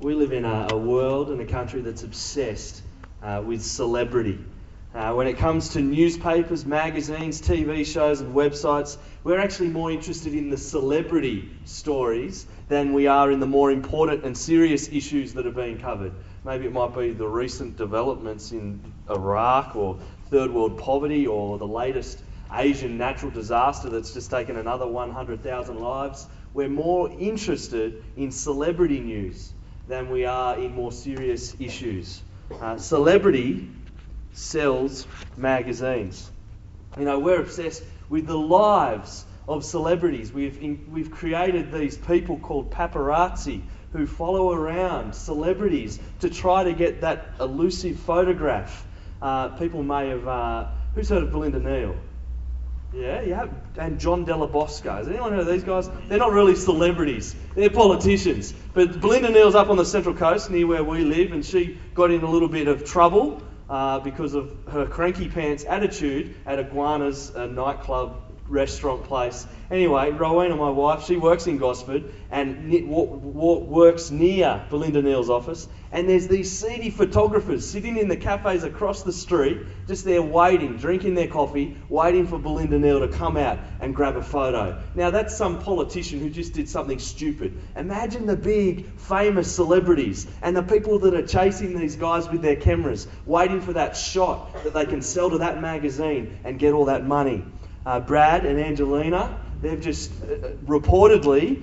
We live in a world and a country that's obsessed with celebrity. When it comes to newspapers, magazines, TV shows and websites, we're actually more interested in the celebrity stories than we are in the more important and serious issues that are being covered. Maybe it might be the recent developments in Iraq or third world poverty or the latest Asian natural disaster that's just taken another 100,000 lives. We're more interested in celebrity news than we are in more serious issues. Celebrity sells magazines. You know, we're obsessed with the lives of celebrities. We've created these people called paparazzi who follow around celebrities to try to get that elusive photograph. People may have... who's heard of Belinda Neal? Yeah, and John Della Bosco. Has anyone heard of these guys? They're not really celebrities. They're politicians. But Belinda Neal's up on the Central Coast near where we live, and she got in a little bit of trouble because of her cranky pants attitude at Iguana's nightclub restaurant place. Anyway, Rowena, my wife, she works in Gosford and works near Belinda Neal's office, and there's these seedy photographers sitting in the cafes across the street, just there waiting, drinking their coffee, waiting for Belinda Neal to come out and grab a photo. Now that's some politician who just did something stupid. Imagine the big famous celebrities and the people that are chasing these guys with their cameras, waiting for that shot that they can sell to that magazine and get all that money. Brad and Angelina, they've just reportedly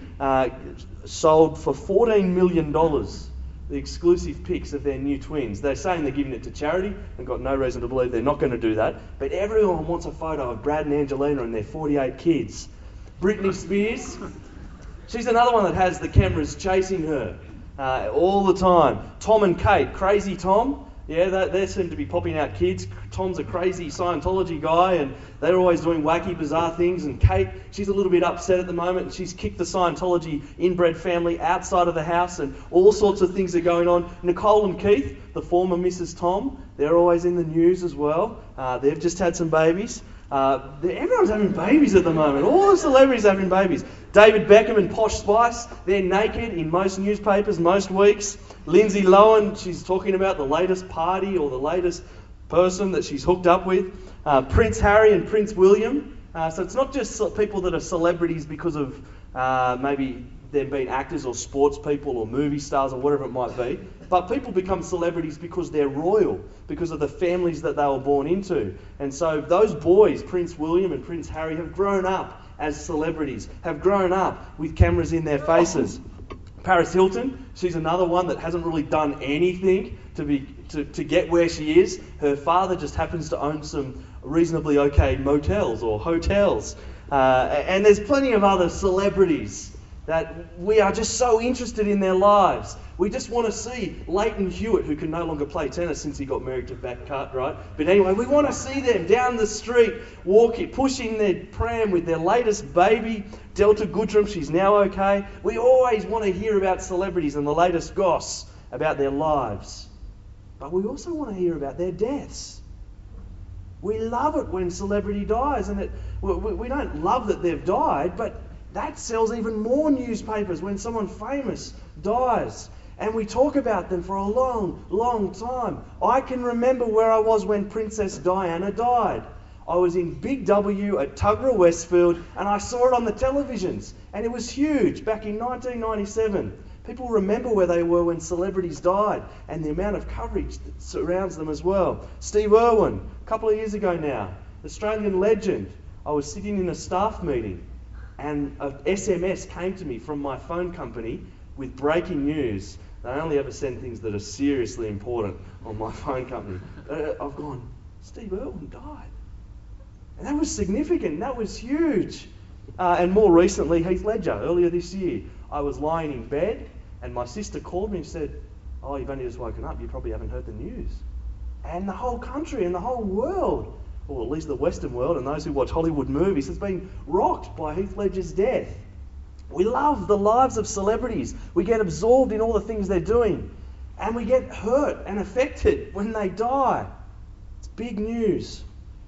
sold for $14 million the exclusive pics of their new twins. They're saying they're giving it to charity and got no reason to believe they're not going to do that. But everyone wants a photo of Brad and Angelina and their 48 kids. Britney Spears, she's another one that has the cameras chasing her all the time. Tom and Kate, Crazy Tom. Yeah, they seem to be popping out kids. Tom's a crazy Scientology guy and they're always doing wacky, bizarre things. And Kate, she's a little bit upset at the moment. And she's kicked the Scientology inbred family outside of the house and all sorts of things are going on. Nicole and Keith, the former Mrs. Tom, they're always in the news as well. They've just had some babies. Everyone's having babies at the moment. All the celebrities are having babies. David Beckham and Posh Spice, they're naked in most newspapers, most weeks. Lindsay Lohan, she's talking about the latest party or the latest person that she's hooked up with. Prince Harry and Prince William. So it's not just people that are celebrities because of maybe them being actors or sports people or movie stars or whatever it might be. But people become celebrities because they're royal, because of the families that they were born into. And so those boys, Prince William and Prince Harry, have grown up as celebrities, have grown up with cameras in their faces. Paris Hilton, she's another one that hasn't really done anything to get where she is. Her father just happens to own some reasonably okay motels or hotels. And there's plenty of other celebrities that we are just so interested in their lives. We just want to see Leighton Hewitt, who can no longer play tennis since he got married to Beck Cartwright. But anyway, we want to see them down the street, pushing their pram with their latest baby, Delta Goodrum. She's now okay. We always want to hear about celebrities and the latest goss about their lives. But we also want to hear about their deaths. We love it when celebrity dies, and we don't love that they've died, but that sells even more newspapers when someone famous dies. And we talk about them for a long, long time. I can remember where I was when Princess Diana died. I was in Big W at Tuggerah Westfield and I saw it on the televisions. And it was huge back in 1997. People remember where they were when celebrities died and the amount of coverage that surrounds them as well. Steve Irwin, a couple of years ago now, Australian legend. I was sitting in a staff meeting and an SMS came to me from my phone company with breaking news. They only ever send things that are seriously important on my phone company. I've gone, Steve Irwin died. And that was significant. That was huge. And more recently, Heath Ledger, earlier this year. I was lying in bed and my sister called me and said, oh, you've only just woken up. You probably haven't heard the news. And the whole country and the whole world, or at least the Western world and those who watch Hollywood movies, has been rocked by Heath Ledger's death. We love the lives of celebrities. We get absorbed in all the things they're doing. And we get hurt and affected when they die. It's big news.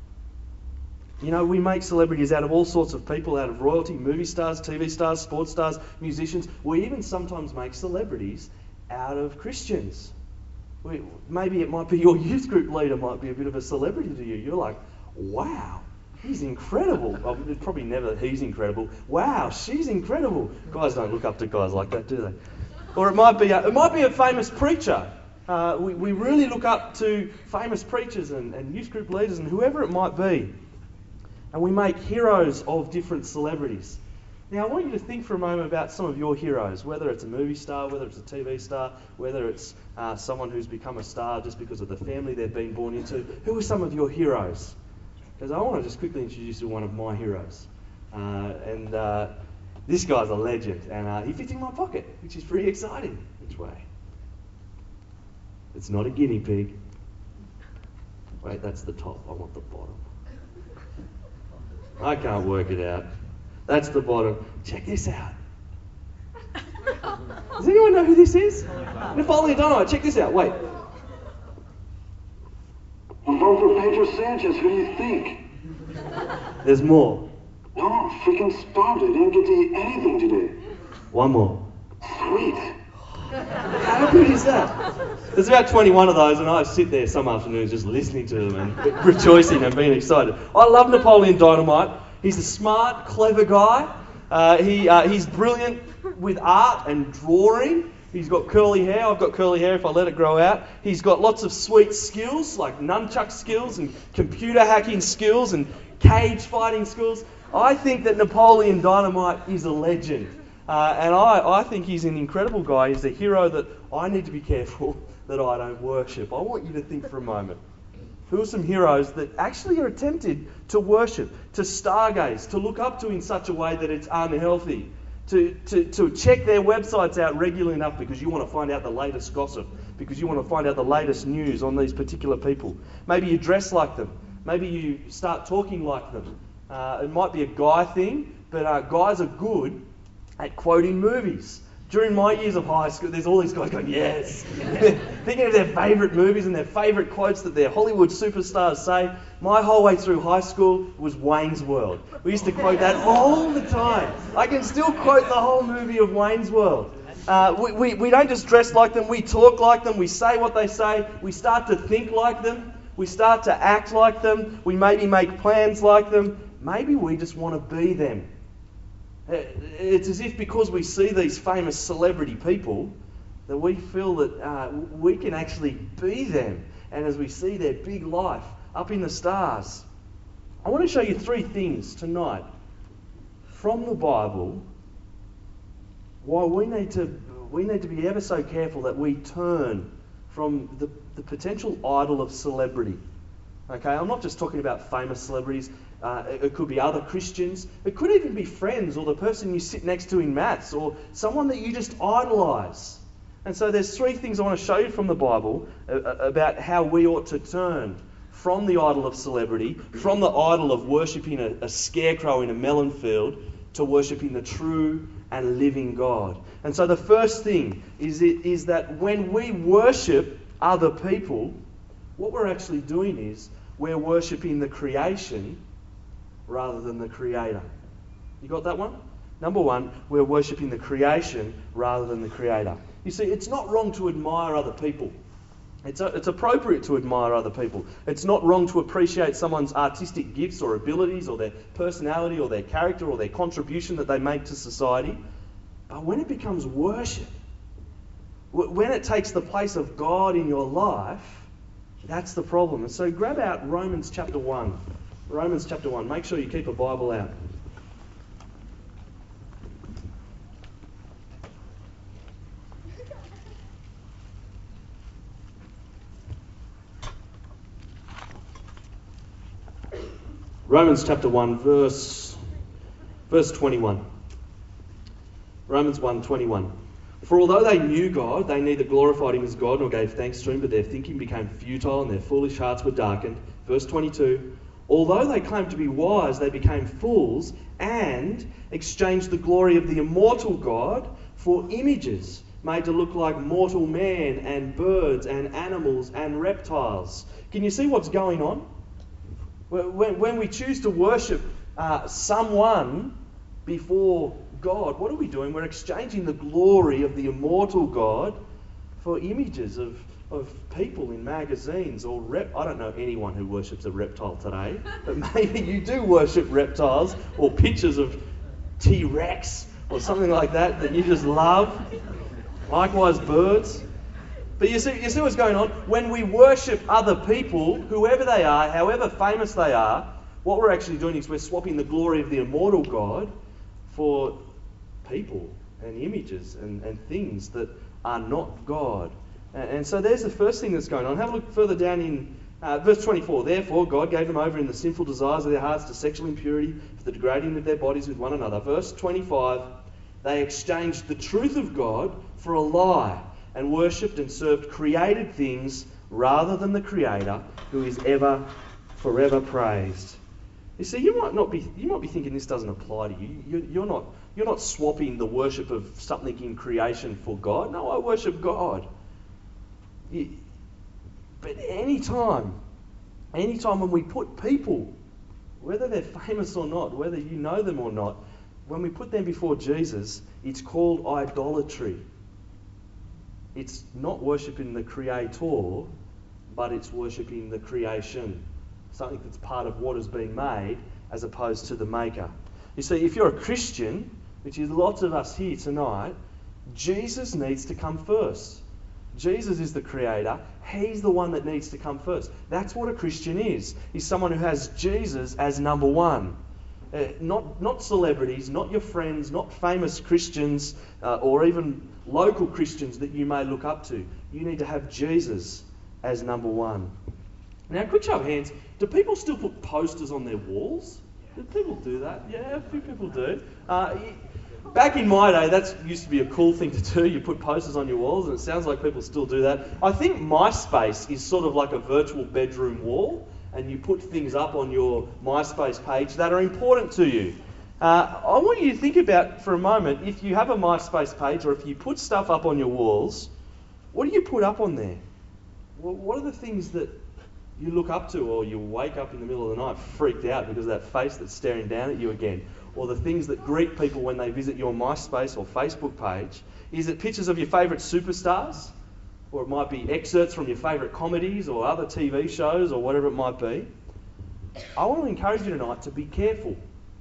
You know, we make celebrities out of all sorts of people, out of royalty, movie stars, TV stars, sports stars, musicians. We even sometimes make celebrities out of Christians. Maybe it might be your youth group leader might be a bit of a celebrity to you. You're like, wow, he's incredible. Well, probably never he's incredible. Wow, she's incredible. Guys don't look up to guys like that, do they? Or it might be a famous preacher. We really look up to famous preachers and youth group leaders and whoever it might be. And we make heroes of different celebrities. Now, I want you to think for a moment about some of your heroes, whether it's a movie star, whether it's a TV star, whether it's someone who's become a star just because of the family they've been born into. Who are some of your heroes? Because I want to just quickly introduce you to one of my heroes. This guy's a legend, and he fits in my pocket, which is pretty exciting. Which way? It's not a guinea pig. Wait, that's the top. I want the bottom. I can't work it out. That's the bottom. Check this out. Does anyone know who this is? Napoleon Dynamite. Check this out. Wait. I'm voting for Pedro Sanchez. Who do you think? There's more. No, I'm freaking starved. I didn't get to eat anything today. One more. Sweet. How good is that? There's about 21 of those, and I sit there some afternoons just listening to them and rejoicing and being excited. I love Napoleon Dynamite. He's a smart, clever guy. He's brilliant with art and drawing. He's got curly hair. I've got curly hair if I let it grow out. He's got lots of sweet skills, like nunchuck skills and computer hacking skills and cage fighting skills. I think that Napoleon Dynamite is a legend. And I think he's an incredible guy. He's a hero that I need to be careful that I don't worship. I want you to think for a moment. Who are some heroes that actually are tempted to worship, to stargaze, to look up to in such a way that it's unhealthy, to check their websites out regularly enough because you want to find out the latest gossip, because you want to find out the latest news on these particular people. Maybe you dress like them. Maybe you start talking like them. It might be a guy thing, but guys are good at quoting movies. During my years of high school, there's all these guys going, yes, thinking of their favourite movies and their favourite quotes that their Hollywood superstars say. My whole way through high school was Wayne's World. We used to quote that all the time. I can still quote the whole movie of Wayne's World. We don't just dress like them, we talk like them, we say what they say, we start to think like them, we start to act like them, we maybe make plans like them, maybe we just want to be them. It's as if because we see these famous celebrity people that we feel that we can actually be them. And as we see their big life up in the stars, I want to show you 3 things tonight from the Bible why we need to be ever so careful that we turn from the potential idol of celebrity. Okay, I'm not just talking about famous celebrities. It could be other Christians. It could even be friends or the person you sit next to in maths or someone that you just idolise. And so there's 3 things I want to show you from the Bible about how we ought to turn from the idol of celebrity, from the idol of worshipping a scarecrow in a melon field, to worshipping the true and living God. And so the first thing is that when we worship other people, what we're actually doing is we're worshipping the creation rather than the Creator. You got that one? Number 1, we're worshipping the creation rather than the Creator. You see, it's not wrong to admire other people. It's appropriate to admire other people. It's not wrong to appreciate someone's artistic gifts or abilities or their personality or their character or their contribution that they make to society. But when it becomes worship, when it takes the place of God in your life, that's the problem. And so grab out Romans chapter 1. Romans chapter 1. Make sure you keep a Bible out. Romans chapter 1, verse 21. Romans 1:21. For although they knew God, they neither glorified him as God nor gave thanks to him, but their thinking became futile and their foolish hearts were darkened. Verse 22. Although they claimed to be wise, they became fools and exchanged the glory of the immortal God for images made to look like mortal man and birds and animals and reptiles. Can you see what's going on? When we choose to worship someone before God, what are we doing? We're exchanging the glory of the immortal God for images of people in magazines or I don't know anyone who worships a reptile today, but maybe you do worship reptiles or pictures of T-Rex or something like that you just love. Likewise, birds. But you see what's going on? When we worship other people, whoever they are, however famous they are, what we're actually doing is we're swapping the glory of the immortal God for people and images and things that are not God. And so there's the first thing that's going on. Have a look further down in verse 24. Therefore, God gave them over in the sinful desires of their hearts to sexual impurity, for the degrading of their bodies with one another. Verse 25, they exchanged the truth of God for a lie and worshipped and served created things rather than the Creator, who is forever praised. You see, you might be thinking this doesn't apply to you. You're not swapping the worship of something in creation for God. No, I worship God. But any time when we put people, whether they're famous or not, whether you know them or not, when we put them before Jesus, it's called idolatry. It's not worshipping the Creator, but it's worshipping the creation. Something that's part of what has been made as opposed to the Maker. You see, if you're a Christian, which is lots of us here tonight, Jesus needs to come first. Jesus is the Creator. He's the one that needs to come first. That's what a Christian is. He's someone who has Jesus as number one. Not celebrities, not your friends, not famous Christians or even local Christians that you may look up to. You need to have Jesus as number one. Now, quick show of hands. Do people still put posters on their walls? Do people do that? Yeah, a few people do. Back in my day, that used to be a cool thing to do. You put posters on your walls, and it sounds like people still do that. I think MySpace is sort of like a virtual bedroom wall, and you put things up on your MySpace page that are important to you. I want you to think about for a moment, if you have a MySpace page or if you put stuff up on your walls, what do you put up on there? What are the things that you look up to, or you wake up in the middle of the night freaked out because of that face that's staring down at you again? Or the things that greet people when they visit your MySpace or Facebook page? Is it pictures of your favourite superstars? Or it might be excerpts from your favourite comedies or other TV shows or whatever it might be. I want to encourage you tonight to be careful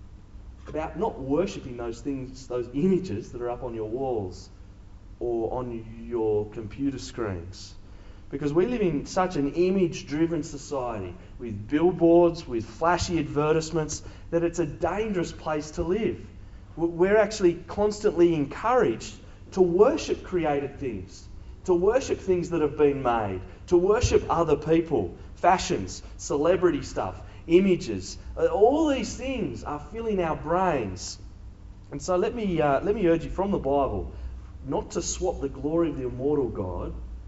about not worshipping those things, those images that are up on your walls or on your computer screens. Because we live in such an image-driven society with billboards, with flashy advertisements, that it's a dangerous place to live. We're actually constantly encouraged to worship created things, to worship things that have been made, to worship other people, fashions, celebrity stuff, images. All these things are filling our brains. And so let me urge you from the Bible not to swap the glory of the immortal God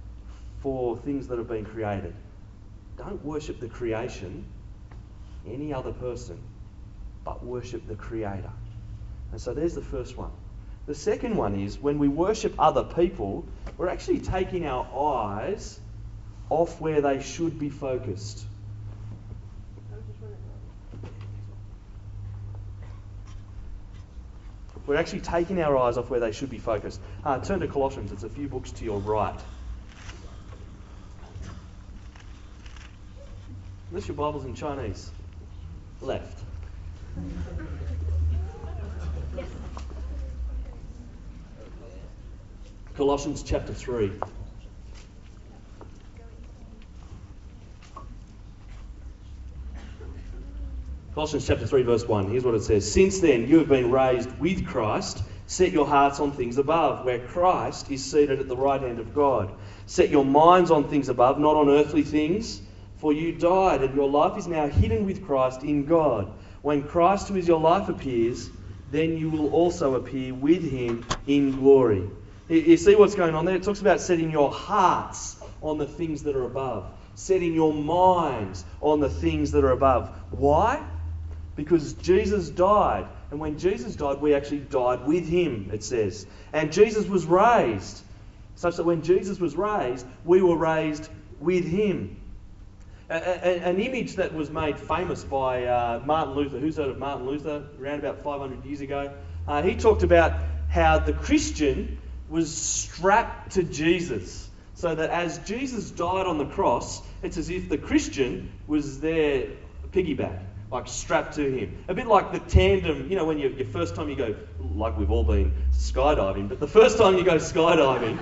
for things that have been created. Don't worship the creation, any other person, but worship the Creator. And so there's the first one. The second one is when we worship other people, we're actually taking our eyes off where they should be focused. We're actually taking our eyes off where they should be focused. Turn to Colossians. It's a few books to your right. Unless your Bible's in Chinese. Left. Colossians chapter 3. Colossians chapter 3 verse 1. Here's what it says. Since then you have been raised with Christ. Set your hearts on things above, where Christ is seated at the right hand of God. Set your minds on things above, not on earthly things. For you died, and your life is now hidden with Christ in God. When Christ, who is your life, appears, then you will also appear with him in glory. You see what's going on there? It talks about setting your hearts on the things that are above. Setting your minds on the things that are above. Why? Because Jesus died. And when Jesus died, we actually died with him, it says. And Jesus was raised, such that when Jesus was raised, we were raised with him. An image that was made famous by Martin Luther. Who's heard of Martin Luther? Around about 500 years ago. He talked about how the Christian was strapped to Jesus. So that as Jesus died on the cross, it's as if the Christian was their piggyback, like strapped to him. A bit like the tandem, when your first time you go, like we've all been skydiving, but the first time you go skydiving,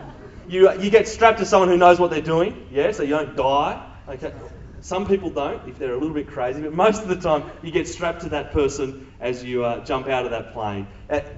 you get strapped to someone who knows what they're doing, yeah, so you don't die. Okay. Some people don't, if they're a little bit crazy, but most of the time you get strapped to that person as you jump out of that plane.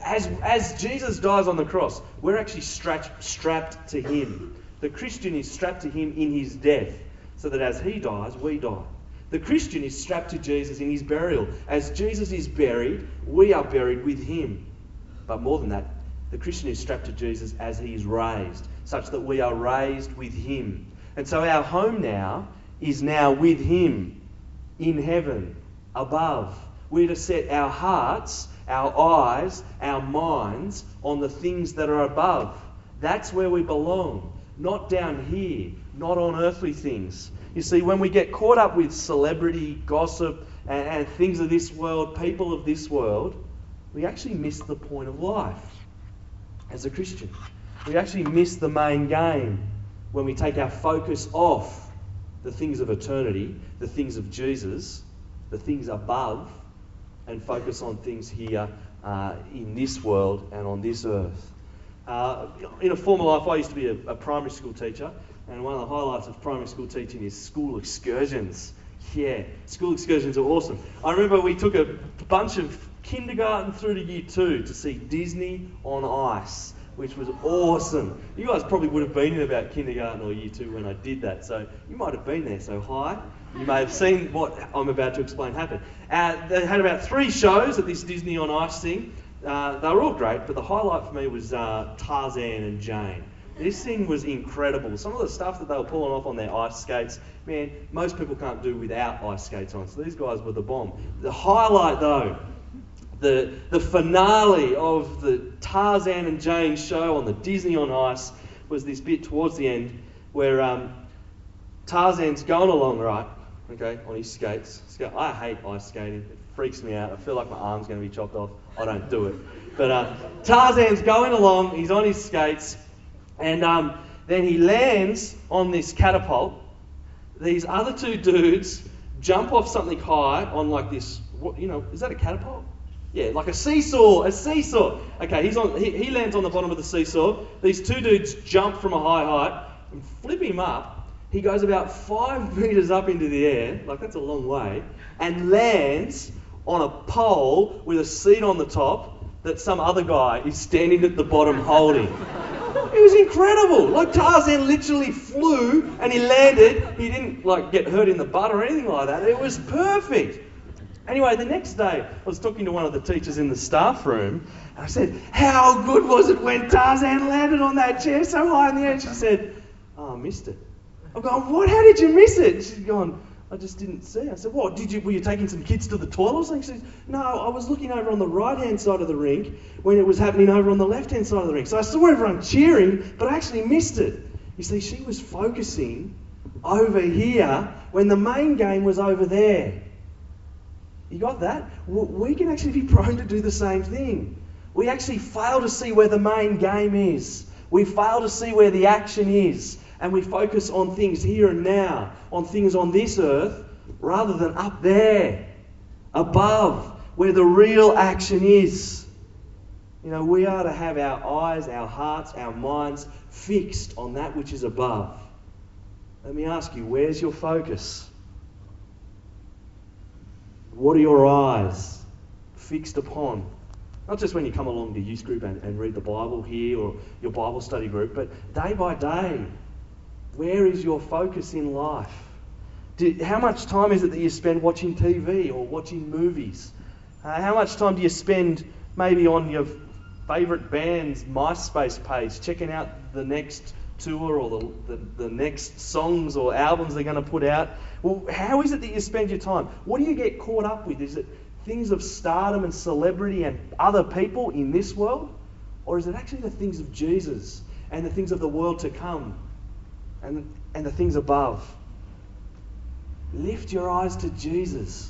As Jesus dies on the cross, we're actually strapped to him. The Christian is strapped to him in his death, so that as he dies, we die. The Christian is strapped to Jesus in his burial. As Jesus is buried, we are buried with him. But more than that, the Christian is strapped to Jesus as he is raised, such that we are raised with him. And so our home now is now with him in heaven, above. We're to set our hearts, our eyes, our minds on the things that are above. That's where we belong, not down here, not on earthly things. You see, when we get caught up with celebrity, gossip, and things of this world, people of this world, we actually miss the point of life as a Christian. We actually miss the main game when we take our focus off the things of eternity, the things of Jesus, the things above, and focus on things here in this world and on this earth. In a former life, I used to be a primary school teacher, and one of the highlights of primary school teaching is school excursions. Yeah, school excursions are awesome. I remember we took a bunch of kindergarten through to year 2 to see Disney on Ice, which was awesome. You guys probably would have been in about kindergarten or year 2 when I did that, so you might have been there, so hi. You may have seen what I'm about to explain happen. They had about 3 shows at this Disney on Ice thing. They were all great, but the highlight for me was Tarzan and Jane. This thing was incredible. Some of the stuff that they were pulling off on their ice skates, man, most people can't do without ice skates on, so these guys were the bomb. The highlight though, the finale of the Tarzan and Jane show on the Disney on Ice was this bit towards the end where Tarzan's going along, right, okay, on his skates. I hate ice skating. It freaks me out. I feel like my arm's going to be chopped off. I don't do it. But Tarzan's going along. He's on his skates. And then he lands on this catapult. These other 2 dudes jump off something high on like this, is that a catapult? Yeah, like a seesaw. Okay, he lands on the bottom of the seesaw. These 2 dudes jump from a high height and flip him up. He goes about 5 meters up into the air, like that's a long way, and lands on a pole with a seat on the top that some other guy is standing at the bottom holding. It was incredible. Like Tarzan literally flew and he landed. He didn't get hurt in the butt or anything like that. It was perfect. Anyway, the next day I was talking to one of the teachers in the staff room and I said, how good was it when Tarzan landed on that chair so high in the air? And she said, oh, I missed it. I'm going, what? How did you miss it? And she's gone, I just didn't see. I said, what? Were you taking some kids to the toilet or something? She said, no, I was looking over on the right-hand side of the rink when it was happening over on the left-hand side of the rink. So I saw everyone cheering, but I actually missed it. You see, she was focusing over here when the main game was over there. You got that? We can actually be prone to do the same thing. We actually fail to see where the main game is. We fail to see where the action is. And we focus on things here and now, on things on this earth, rather than up there, above, where the real action is. We are to have our eyes, our hearts, our minds fixed on that which is above. Let me ask you, where's your focus? What are your eyes fixed upon? Not just when you come along to youth group and read the Bible here or your Bible study group, but day by day. Where is your focus in life? How much time is it that you spend watching TV or watching movies? How much time do you spend maybe on your favourite band's MySpace page, checking out the next tour or the next songs or albums they're going to put out? Well, how is it that you spend your time? What do you get caught up with? Is it things of stardom and celebrity and other people in this world? Or is it actually the things of Jesus and the things of the world to come? And the things above. Lift your eyes to Jesus.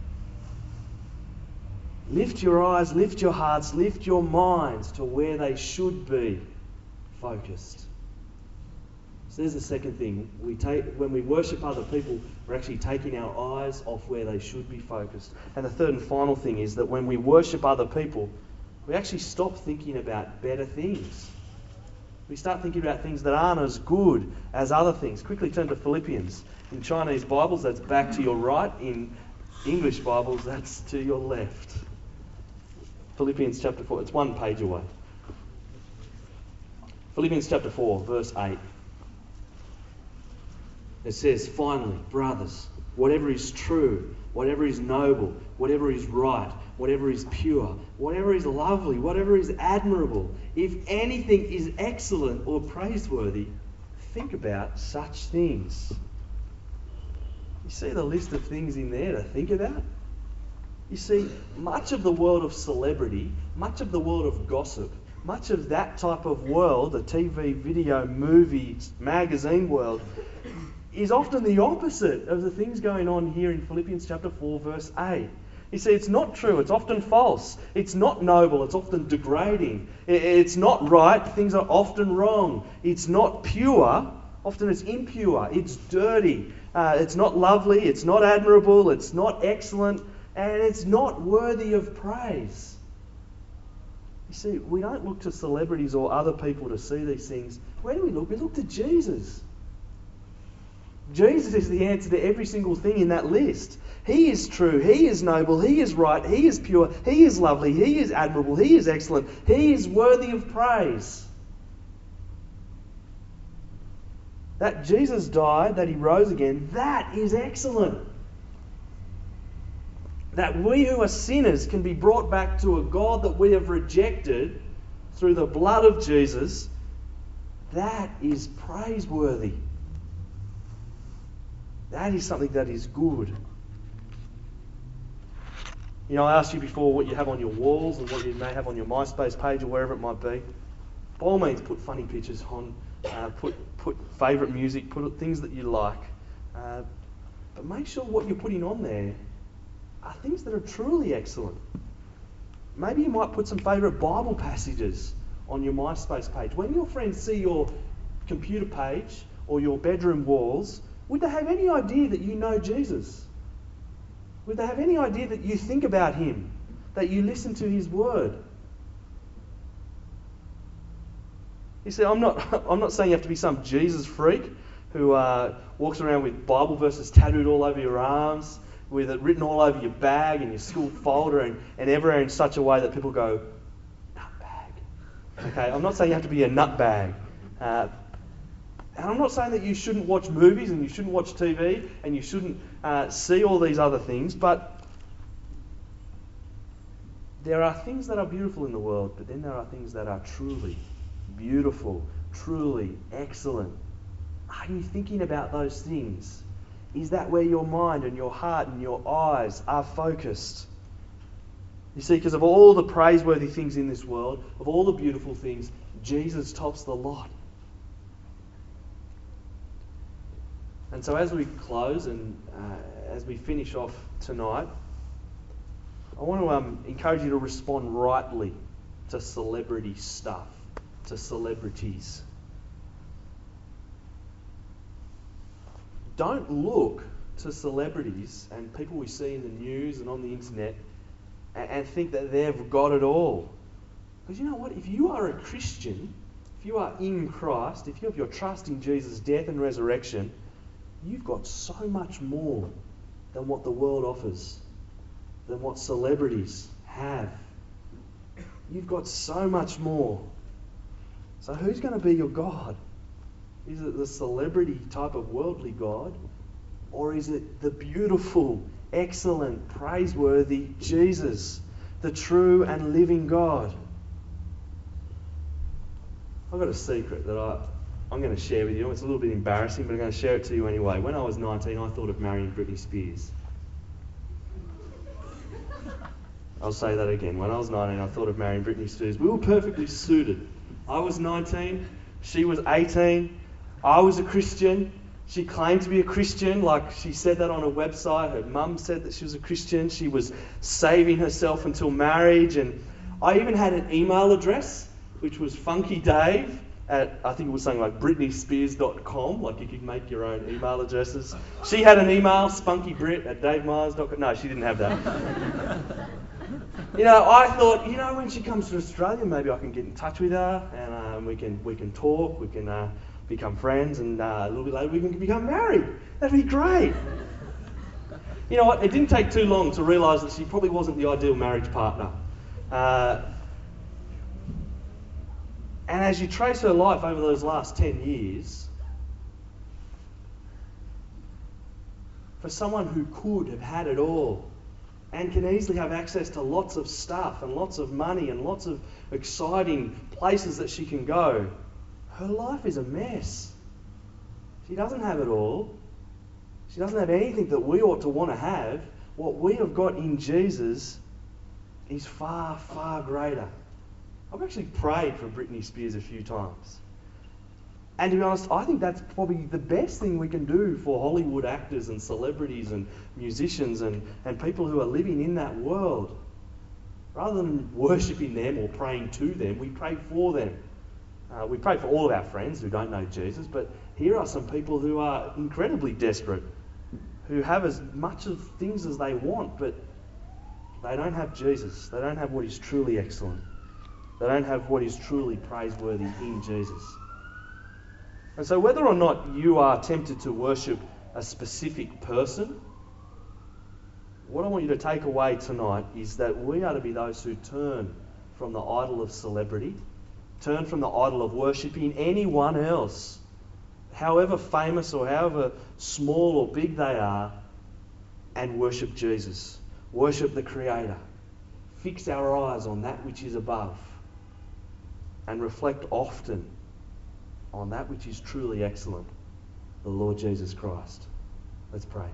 Lift your eyes, lift your hearts, lift your minds to where they should be focused. So there's the second thing. When we worship other people, we're actually taking our eyes off where they should be focused. And the third and final thing is that when we worship other people, we actually stop thinking about better things. We start thinking about things that aren't as good as other things. Quickly turn to Philippians. In Chinese Bibles, that's back to your right. In English Bibles, that's to your left. Philippians chapter 4. It's one page away. Philippians chapter 4, verse 8. It says, finally, brothers, whatever is true, whatever is noble, whatever is right, whatever is pure, whatever is lovely, whatever is admirable, if anything is excellent or praiseworthy, think about such things. You see the list of things in there to think about? You see, much of the world of celebrity, much of the world of gossip, much of that type of world, the TV, video, movie, magazine world, is often the opposite of the things going on here in Philippians chapter 4, verse 8. You see, it's not true. It's often false. It's not noble. It's often degrading. It's not right. Things are often wrong. It's not pure. Often it's impure. It's dirty. It's not lovely. It's not admirable. It's not excellent. And it's not worthy of praise. You see, we don't look to celebrities or other people to see these things. Where do we look? We look to Jesus. Jesus is the answer to every single thing in that list. He is true, He is noble, He is right, He is pure, He is lovely, He is admirable, He is excellent, He is worthy of praise. That Jesus died, that He rose again, that is excellent. That we who are sinners can be brought back to a God that we have rejected through the blood of Jesus, that is praiseworthy. That is something that is good. You know, I asked you before what you have on your walls and what you may have on your MySpace page or wherever it might be. By all means, put funny pictures on, put favourite music, put things that you like. But make sure what you're putting on there are things that are truly excellent. Maybe you might put some favourite Bible passages on your MySpace page. When your friends see your computer page or your bedroom walls, would they have any idea that you know Jesus? Would they have any idea that you think about Him, that you listen to His word? You see, I'm not saying you have to be some Jesus freak who walks around with Bible verses tattooed all over your arms, with it written all over your bag and your school folder and everywhere in such a way that people go, nutbag. Okay, I'm not saying you have to be a nutbag. And I'm not saying that you shouldn't watch movies and you shouldn't watch TV and you shouldn't see all these other things, but there are things that are beautiful in the world, but then there are things that are truly beautiful, truly excellent. Are you thinking about those things? Is that where your mind and your heart and your eyes are focused? You see, because of all the praiseworthy things in this world, of all the beautiful things, Jesus tops the lot. And so as we close and as we finish off tonight, I want to encourage you to respond rightly to celebrity stuff, to celebrities. Don't look to celebrities and people we see in the news and on the internet and think that they've got it all. Because you know what? If you are a Christian, if you are in Christ, if you have your trust in Jesus' death and resurrection, you've got so much more than what the world offers, than what celebrities have. You've got so much more. So who's going to be your God? Is it the celebrity type of worldly God? Or is it the beautiful, excellent, praiseworthy Jesus, the true and living God? I've got a secret that I'm going to share with you. It's a little bit embarrassing, but I'm going to share it to you anyway. When I was 19, I thought of marrying Britney Spears. I'll say that again. When I was 19, I thought of marrying Britney Spears. We were perfectly suited. I was 19, she was 18. I was a Christian. She claimed to be a Christian, like she said that on her website. Her mum said that she was a Christian. She was saving herself until marriage. And I even had an email address, which was Funky Dave at, I think it was something like BritneySpears.com, like you could make your own email addresses. She had an email, spunkybrit@davemyers.com. No, she didn't have that. I thought, when she comes to Australia, maybe I can get in touch with her, and we can talk, we can become friends, and a little bit later we can become married. That'd be great. You know what? It didn't take too long to realise that she probably wasn't the ideal marriage partner. And as you trace her life over those last 10 years, for someone who could have had it all and can easily have access to lots of stuff and lots of money and lots of exciting places that she can go, her life is a mess. She doesn't have it all. She doesn't have anything that we ought to want to have. What we have got in Jesus is far, far greater. I've actually prayed for Britney Spears a few times. And to be honest, I think that's probably the best thing we can do for Hollywood actors and celebrities and musicians and people who are living in that world. Rather than worshipping them or praying to them, we pray for them. We pray for all of our friends who don't know Jesus, but here are some people who are incredibly desperate, who have as much of things as they want, but they don't have Jesus. They don't have what is truly excellent. They don't have what is truly praiseworthy in Jesus. And so whether or not you are tempted to worship a specific person, what I want you to take away tonight is that we are to be those who turn from the idol of celebrity, turn from the idol of worshipping anyone else, however famous or however small or big they are, and worship Jesus. Worship the Creator. Fix our eyes on that which is above. And reflect often on that which is truly excellent, the Lord Jesus Christ. Let's pray.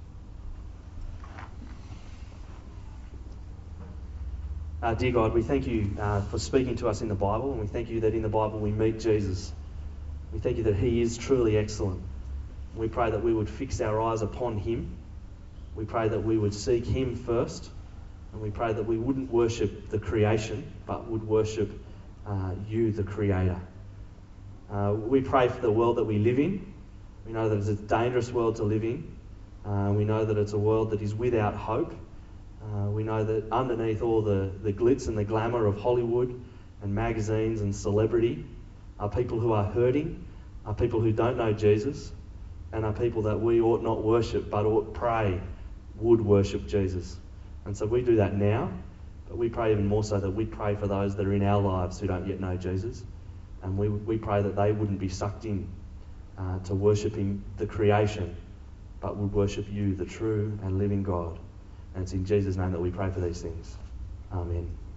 Dear God, we thank you for speaking to us in the Bible, and we thank you that in the Bible we meet Jesus. We thank you that he is truly excellent. We pray that we would fix our eyes upon him. We pray that we would seek him first, and we pray that we wouldn't worship the creation, but would worship you, the Creator. We pray for the world that we live in. We know that it's a dangerous world to live in. We know that it's a world that is without hope. We know that underneath all the glitz and the glamour of Hollywood and magazines and celebrity are people who are hurting, are people who don't know Jesus, and are people that we ought not worship but ought pray would worship Jesus. And so we do that now. But we pray even more so that we pray for those that are in our lives who don't yet know Jesus. And we pray that they wouldn't be sucked in to worshipping the creation, but would worship you, the true and living God. And it's in Jesus' name that we pray for these things. Amen.